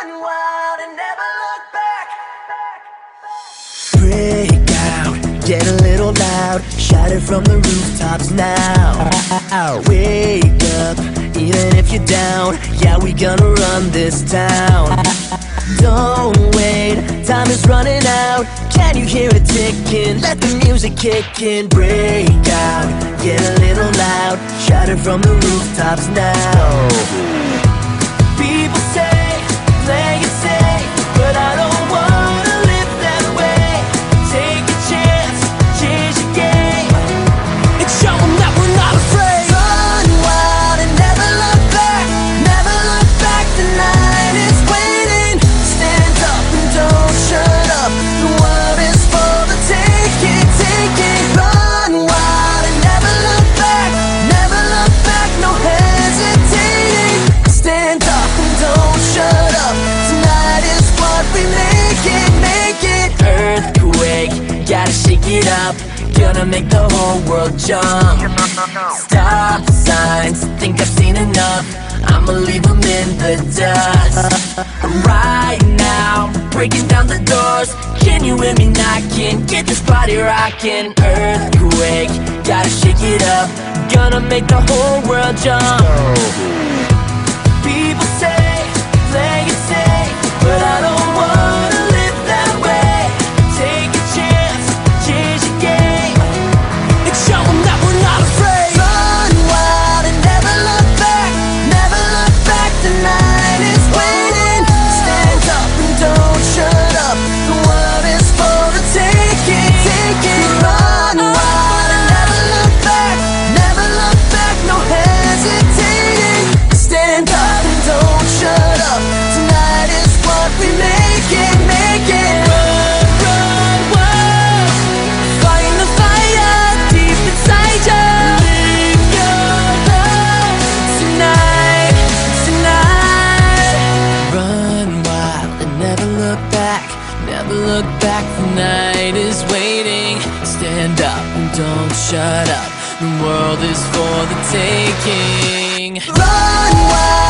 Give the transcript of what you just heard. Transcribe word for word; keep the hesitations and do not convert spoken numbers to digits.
Run wild and never look back. Break out, get a little loud, shout it from the rooftops now. Wake up, even if you're down, yeah, we gonna run this town. Don't wait, time is running out, can you hear it ticking? Let the music kick in. Break out, get a little loud, shout it from the rooftops now. People say, play it safe, but I don't wanna live that way. Take a chance, change the game, and show them that we're not afraid. Run wild and never look back, never look back, the night is waiting. Stand up and don't shut up, the world is for the taking, taking. Run wild and never look back, never look back, no hesitating. Stand up and don't shut up, tonight is what we make it, make it. Earthquake, gotta shake it up, gonna make the whole world jump. Stop signs, think I've seen enough, I'ma leave them in the dust. Right now, breaking down the doors, can you hear me knocking? Get this party rocking. Earthquake, gotta shake it up, gonna make the whole world jump. People say, play it safe, but I don't wanna live that way. Take a chance, change the game, and show them that we're not afraid. Run wild and never look back, never look back, the night is waiting. Stand up and don't shut up, the world is for the taking, taking. Run wild and never look back, never look back, no hesitating. Stand up and don't shut up, tonight is what we make it, make it. Run, run, run, fight the fire deep inside you. Live your life tonight, tonight. Run wild and never look back, never look back, the night is waiting. Stand up and don't shut up, the world is for the taking. Run wild.